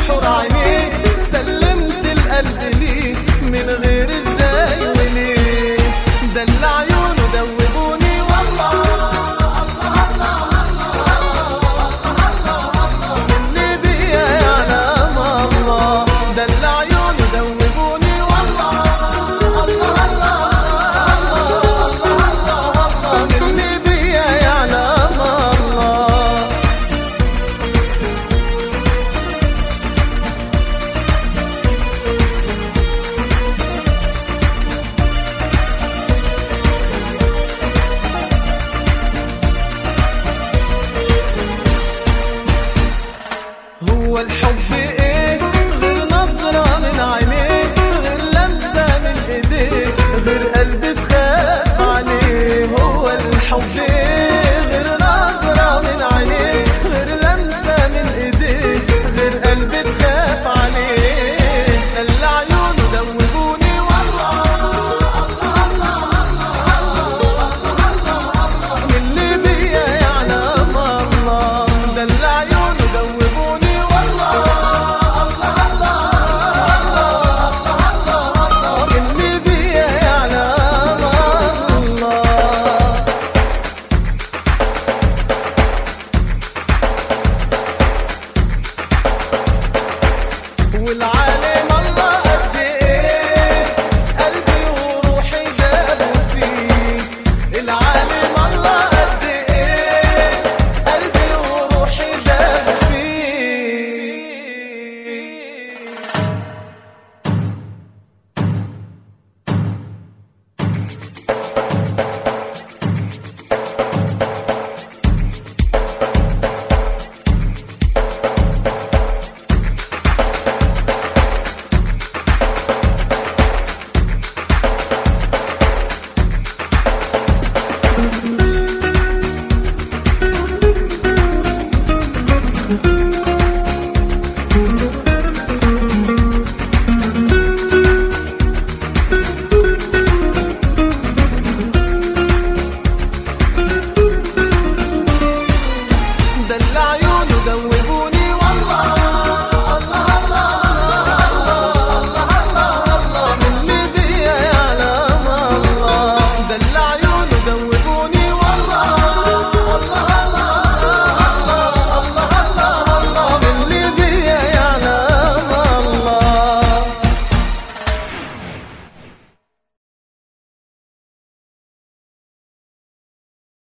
حور عينيه، سلمت القلب ليه من غير ازاي وليه. ده اللي عيونه دوبوني والله، اللي بيا يعلم الله. ده اللي عيونه دوبوني والله، اللي بيا يعلم الله. هو الحب ايه غير نظرة من عينيه، غير لمسة من ايديه، غير قلب تخاف عليه. هو الحب